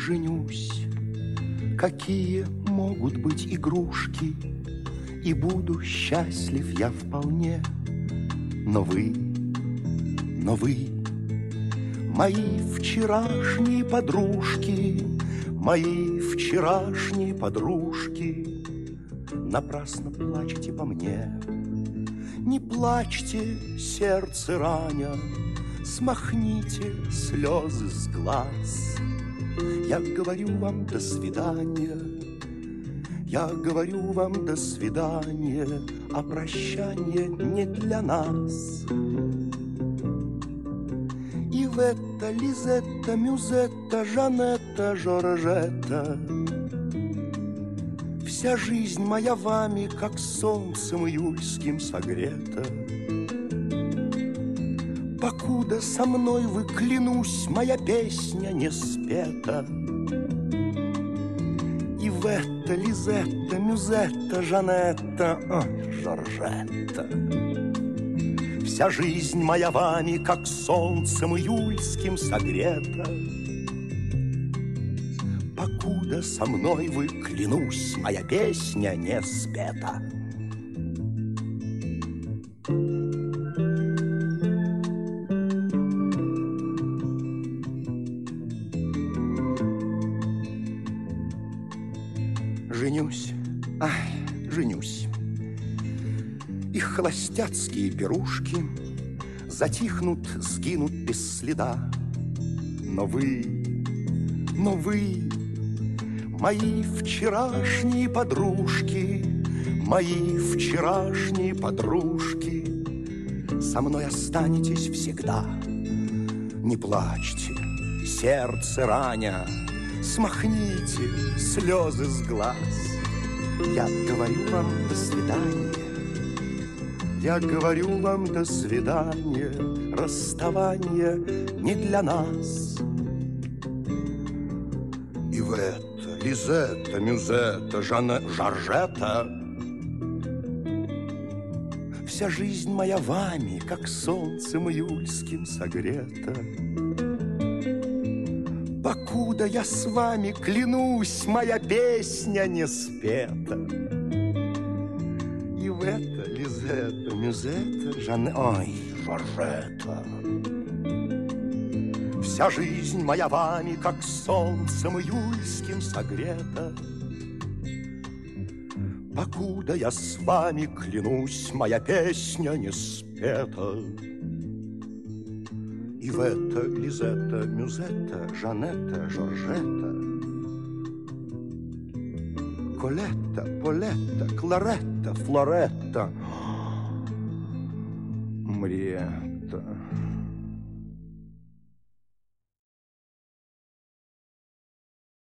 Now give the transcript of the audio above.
женюсь. Какие могут быть игрушки, и буду счастлив я вполне. Но вы, мои вчерашние подружки, мои вчерашние подружки, напрасно плачете по мне. Не плачьте, сердце раня, смахните слезы с глаз. Я говорю вам до свидания, я говорю вам до свидания, а прощание не для нас. Ивета, Лизетта, Мюзетта, Жанетта, Жоржетта, вся жизнь моя вами, как солнцем июльским согрета. Покуда со мной вы, клянусь, моя песня не спета. Ивета, Лизетта, Мюзетта, Жанетта, Жоржетта, вся жизнь моя вами, как солнцем июльским согрета. Покуда со мной вы, клянусь, моя песня не спета. Женюсь, женюсь. Их холостяцкие пирушки затихнут, сгинут без следа. Но вы, мои вчерашние подружки, мои вчерашние подружки, со мной останетесь всегда. Не плачьте, сердце раня, смахните слезы с глаз. Я говорю вам до свидания, я говорю вам до свидания, расставание не для нас. Ивета, Лизетта, Мюзетта, Жоржетта, вся жизнь моя вами, как солнцем июльским согрета. Покуда я с вами, клянусь, моя песня не спета. Ивета, Лизетта, Мюзетта, Жоржетта, вся жизнь моя вами, как солнцем июльским согрета. Покуда я с вами, клянусь, моя песня не спета. Ивета, Лизетта, Мюзетта, Жанетта, Жоржетта, Колетта, Полетта, Кларетта, Флоретта, Мриетта.